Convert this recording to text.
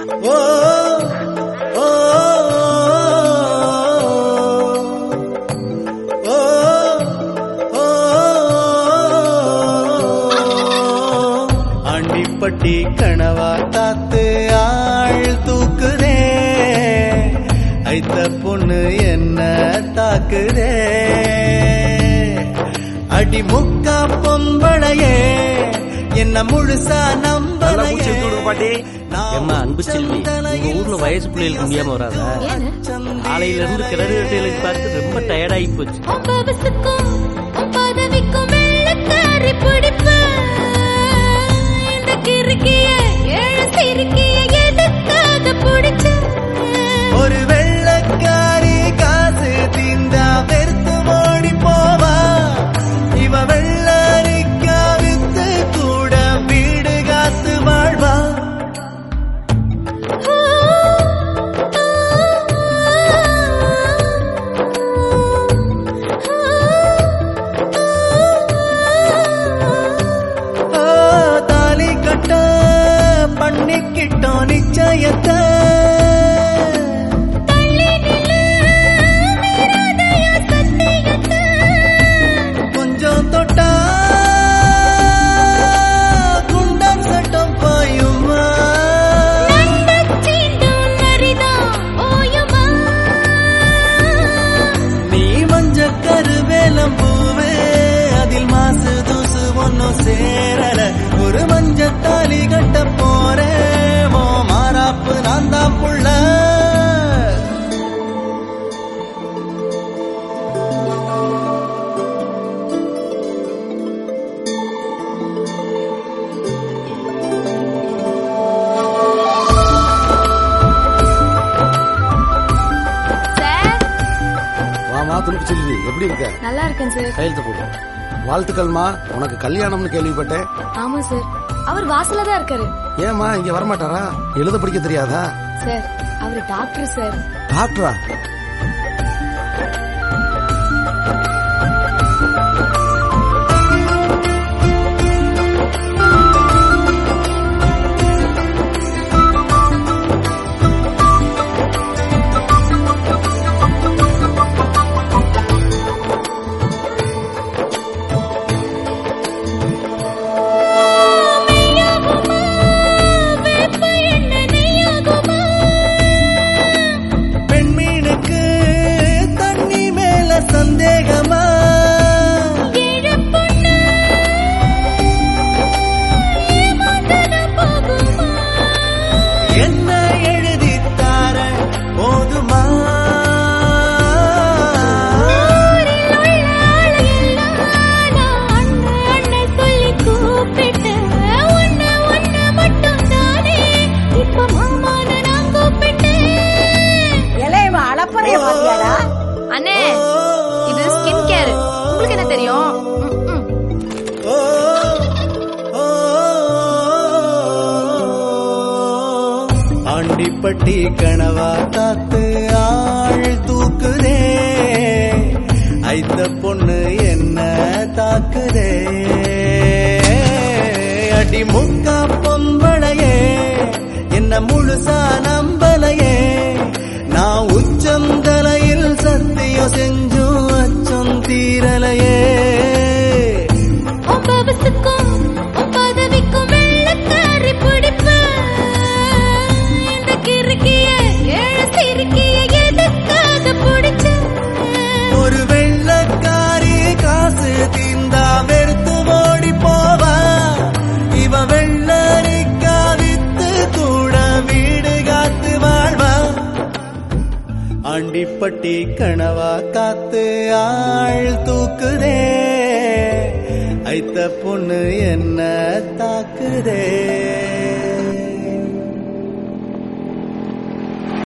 ஆண்டிப்பட்டி கனவா காத்து ஆள் தூக்குதே, ஐத்த பொண்ணு என்ன தாக்குதே, அடி முக்கா பொம்பளையே என்ன முழுசா நம்பலையே. அன்பு செல்வி, உங்க ஊர்ல வயசு பிள்ளைகளுக்கு முடியாம வராதா? காலையில இருந்து கிணறு வெட்டைகளுக்கு பார்த்து ரொம்ப டயர்டாகி போச்சு. ஒரு வெள்ளக்காரி காசு தீந்தா வெறுத்து ஓடி போவா, இவ வெள்ளரிக்கா வித்து கூட வீடு காத்து வாழ்வா. தாலி கட்ட பண்ணிக்கிட்டோம் நிச்சயத்தை, கொஞ்சம் தொட்டா குண்டம் சட்டம் பாயுமா, நீ மஞ்ச கருவேலம் பூவே அதில் மாசு தூசு ஒன்னும் சேரல, ஒரு மஞ்ச தாலி கட்ட போறேன் மாறாப்பு நான் தான் புள்ள. துணுக்கு செல்வி, எப்படி இருக்க? நல்லா இருக்கேன் சார். கையெழுத்து போடு. வாழ்த்துக்கள்மா, உனக்கு கல்யாணம்னு கேள்விப்பட்டேன். ஆமா சார், அவர் வாசல்ல தான் இருக்காரு. ஏமா இங்க வரமாட்டாரா? எழுத படிக்க தெரியாதா? சார், அவர் டாக்டர் சார். டாக்டரா? அண்ணே, இது ஸ்கின் கேர், உங்களுக்கு என்ன தெரியும்? ஆண்டிப்பட்டி கனவா காத்து ஆள் தூக்குதே, ஐத்த பொண்ணு என்ன தாக்குதே, அடி முக்கா பொம்பளையே என்ன முழுசா நம்பலையே, நான் உச்சம் தலையில் சத்தியம் செஞ்சும் அச்சம் தீரலையே. ஒரு வெள்ளக்காரி காசு தீந்தா வெறுத்து ஓடி போவா, இவ வெள்ளரிக்கா வித்து கூட வீடு காத்து வாழ்வா. ஆண்டிப்பட்டி கனவா காத்து ஆள் தூக்குதே, ஐத்த பொண்ணு என்ன தாக்குதே.